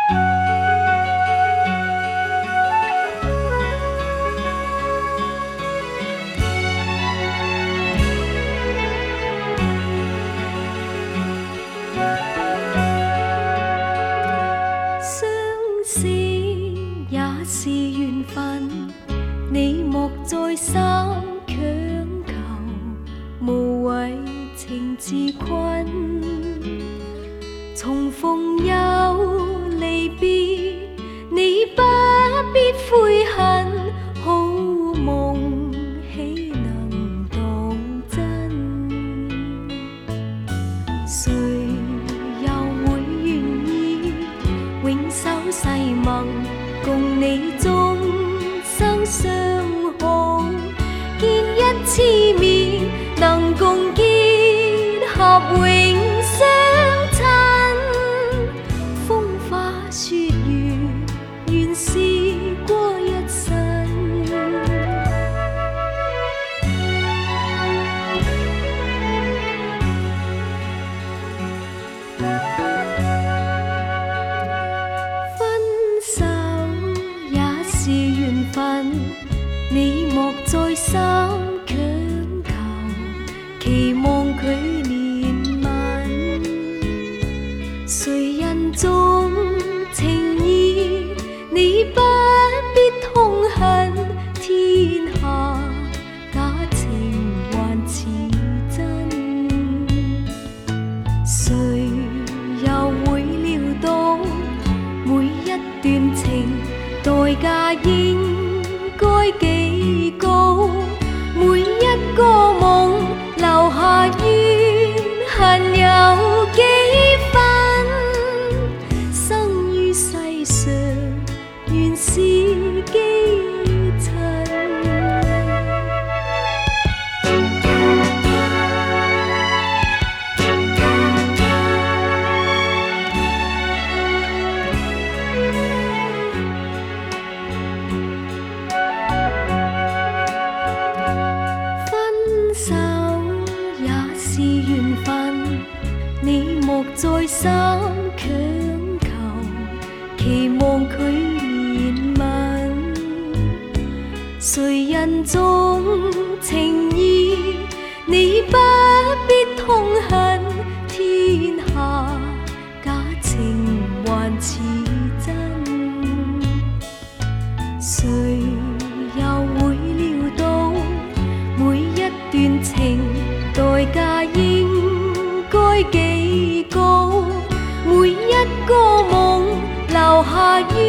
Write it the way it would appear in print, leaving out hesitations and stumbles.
你莫再三強求，無謂情自困。重逢又離別，你不必悔恨，好夢豈能當真？誰又會願意永守誓盟，共你終生相好，見一次面，能共結合永相親。風花雪月，原是過一生。分手也是緣分，你莫再三強求，期望佢憐憫。誰人重情義，你不必痛恨，天下假情還似真。誰又會料到每一段情代價應該幾高，每一個夢留下怨恨有幾分，生於世上原是基塵。分手也是緣分，你莫再三強求，期望佢憐憫。誰人重情義，你不必痛恨，天下假情還似真。誰又會料到每一段情代價應該幾高，每一個夢留下於